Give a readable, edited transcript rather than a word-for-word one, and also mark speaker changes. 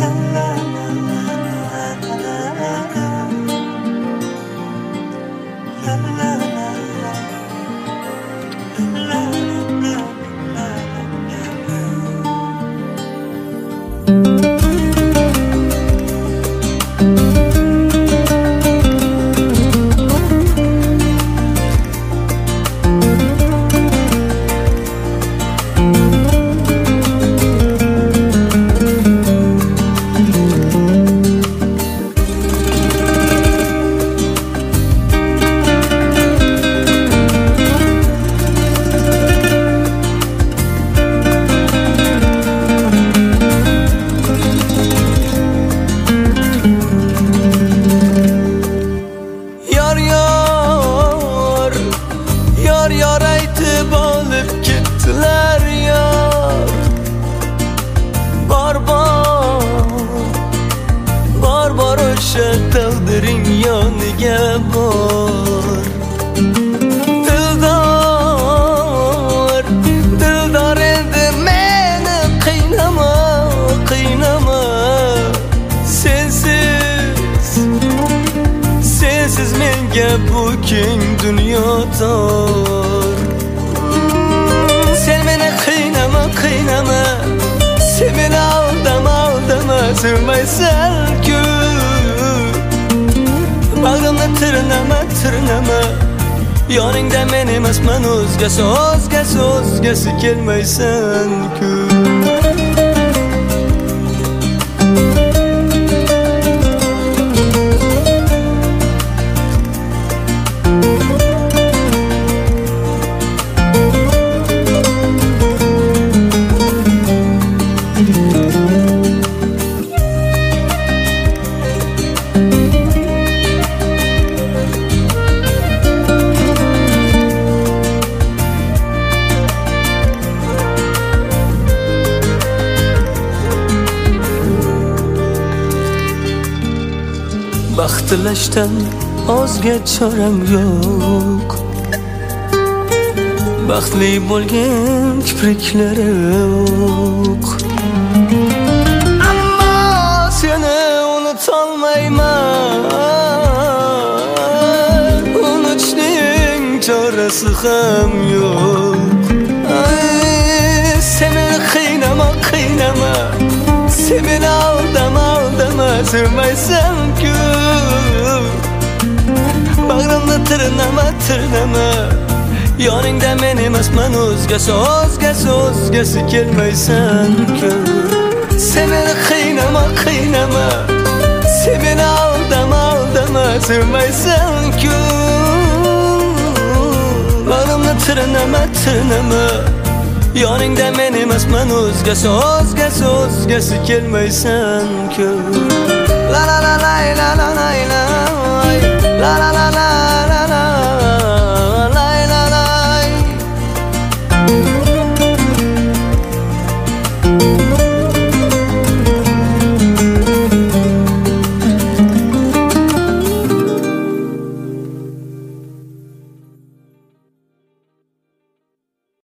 Speaker 1: Taqdiring yoniga bor. Dildor endi meni qiynama, qiynama. Sensiz menga bu keng dunyo tor. Sen meni qiynama, qiynama. Sen meni aldama, aldama. Sevmaysan-ku. Bag'rimni tirnama, tirnama. Yoningda men emasman, o'zgasi kelmaysan-ku. Baxt tilashdan ozga choram yo'q. Baxtli bo'lgan kipriklari yo'q. Ammo seni unutolmayman. Unutishning chorasi ham yo'q. Sen meni qiynama, qiynama. Sen meni aldama, aldama. Sevmaysan-ku. Bag'rimni tirnama, tirnama. Yoningda men emasman, o'zgasi kelmaysan-ku. Sen meni qiynama, qiynama. Sen meni aldama, aldama. Sevmaysan-ku. Bag'rimni tirnama, tirnama. Yoningda men emasman, o'zgasi kelmaysan-ku. La la la la la la.